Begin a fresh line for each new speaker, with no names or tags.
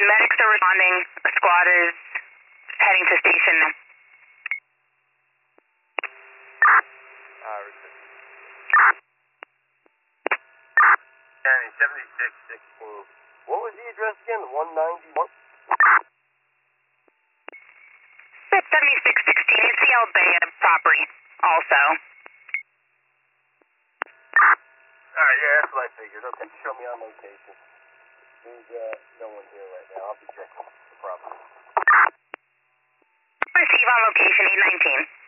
Medics are responding. A squad is heading to station now.
County 7616. What was the address again? 191?
7616. It's the Albea property also.
Alright, yeah, that's what I figured. Okay, show me on location. There's no one here right now. I'll be checking the property.
Receive on location 819.